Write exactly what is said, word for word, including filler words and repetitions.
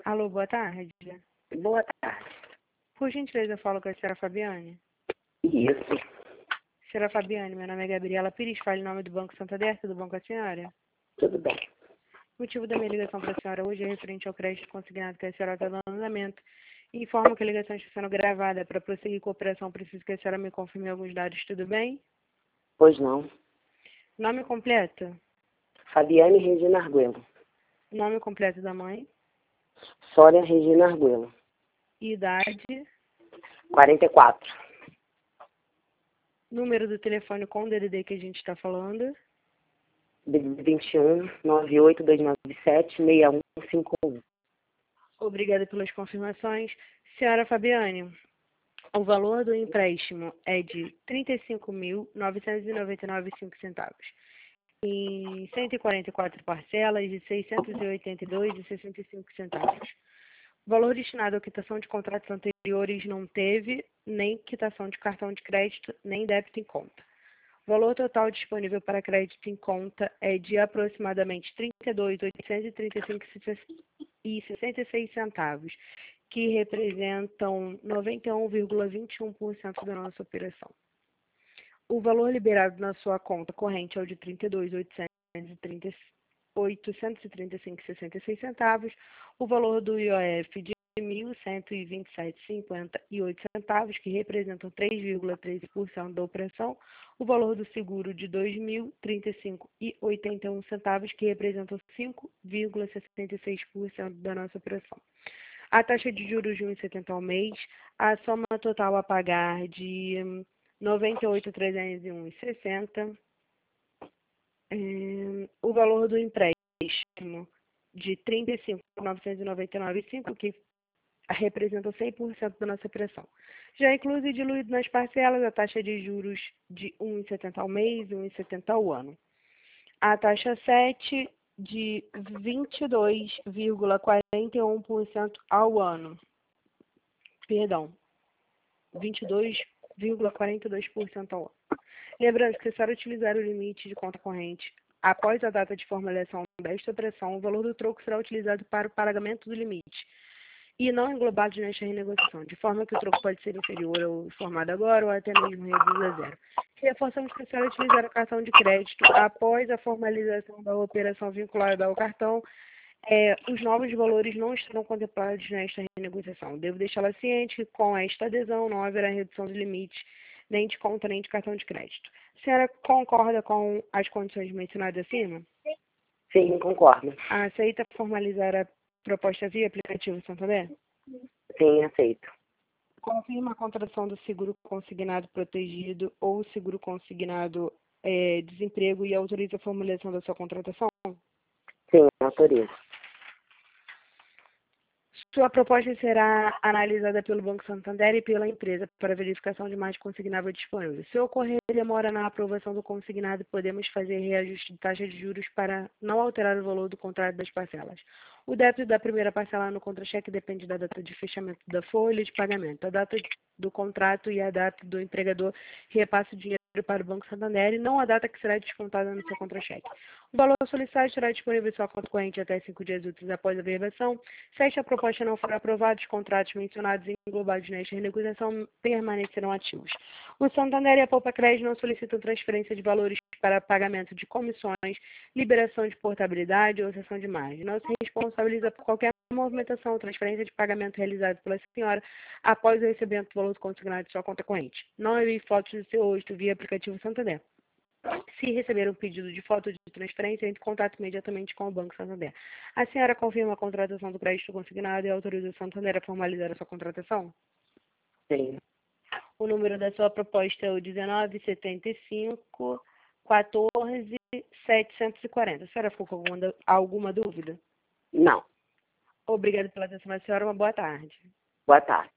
Alô, boa tarde. Boa tarde. Por gentileza, eu falo com a senhora Fabiane. Isso. Senhora Fabiane, meu nome é Gabriela Pires, falo em nome do Banco Santander, tudo bom com a senhora? Tudo bem. O motivo da minha ligação para a senhora hoje é referente ao crédito consignado que a senhora está dando andamento. Informo que a ligação está sendo gravada. Para prosseguir com a operação, preciso que a senhora me confirme alguns dados, tudo bem? Pois não. Nome completo? Fabiane Regina Arguello. Nome completo da mãe? Sória Regina Arguello. Idade? quarenta e quatro. Número do telefone com o D D D que a gente está falando? vinte e um, nove oito dois nove sete, seis um cinco um. Obrigada pelas confirmações. Senhora Fabiane, o valor do empréstimo é de trinta e cinco mil, novecentos e noventa e nove vírgula cinco centavos. Em cento e quarenta e quatro parcelas de seiscentos e oitenta e dois vírgula sessenta e cinco centavos. O valor destinado à quitação de contratos anteriores não teve nem quitação de cartão de crédito, nem débito em conta. O valor total disponível para crédito em conta é de aproximadamente trinta e dois mil, oitocentos e trinta e cinco vírgula sessenta e seis centavos, que representam noventa e um vírgula vinte e um por cento da nossa operação. O valor liberado na sua conta corrente é o de trinta e dois mil, oitocentos e trinta e cinco vírgula sessenta e seis centavos, o valor do I O F de mil cento e vinte e sete vírgula cinquenta e oito centavos, que representam três vírgula treze por cento da operação, o valor do seguro de dois mil e trinta e cinco vírgula oitenta e um centavos, que representam cinco vírgula sessenta e seis por cento da nossa operação. A taxa de juros de um vírgula setenta ao mês, a soma total a pagar de noventa e oito mil trezentos e um vírgula sessenta, é, o valor do empréstimo de trinta e cinco mil novecentos e noventa e nove vírgula cinco, que representam cem por cento da nossa operação. Já incluso e diluído nas parcelas, a taxa de juros de um vírgula setenta ao mês e um vírgula setenta ao ano. A taxa sete de vinte e dois vírgula quarenta e um por cento ao ano. Perdão, vinte e dois vírgula quarenta e dois por cento ao ano. Lembrando que se a senhora utilizar o limite de conta corrente após a data de formalização desta operação, o valor do troco será utilizado para o pagamento do limite e não englobado nesta renegociação, de forma que o troco pode ser inferior ao informado agora ou até mesmo reduzido a zero. Reforçamos que a senhora utilizar o cartão de crédito após a formalização da operação vinculada ao cartão, é, os novos valores não estarão contemplados nesta renegociação. Devo deixá-la ciente que com esta adesão não haverá redução de limite, nem de conta, nem de cartão de crédito. A senhora concorda com as condições mencionadas acima? Sim, concordo. Aceita formalizar a proposta via aplicativo Santander? Sim, aceito. Confirma a contratação do seguro consignado protegido ou seguro consignado é, desemprego e autoriza a formalização da sua contratação? Sim, autorizo. Sua proposta será analisada pelo Banco Santander e pela empresa para verificação de mais consignável disponível. Se ocorrer demora na aprovação do consignado, podemos fazer reajuste de taxa de juros para não alterar o valor do contrato das parcelas. O débito da primeira parcela no contra-cheque depende da data de fechamento da folha de pagamento. A data do contrato e a data do empregador repassa o dinheiro para o Banco Santander e não a data que será descontada no seu contra-cheque. O valor solicitado estará disponível em sua conta corrente até cinco dias úteis após a verbação. Se esta proposta não for aprovada, os contratos mencionados e englobados nesta renegociação permanecerão ativos. O Santander e a Poupa Crédito não solicitam transferência de valores para pagamento de comissões, liberação de portabilidade ou cessão de margem. Não se responsabiliza por qualquer movimentação ou transferência de pagamento realizado pela senhora após o recebimento do valor consignado de sua conta corrente. Não envie fotos do seu rosto via aplicativo Santander. Se receber um pedido de foto de transferência, entre em contato imediatamente com o Banco Santander. A senhora confirma a contratação do crédito consignado e autoriza o Santander a formalizar a sua contratação? Sim. O número da sua proposta é o dezenove setenta e cinco, quatorze, setecentos e quarenta. A senhora ficou com alguma, alguma dúvida? Não. Obrigada pela atenção da senhora. Uma boa tarde. Boa tarde.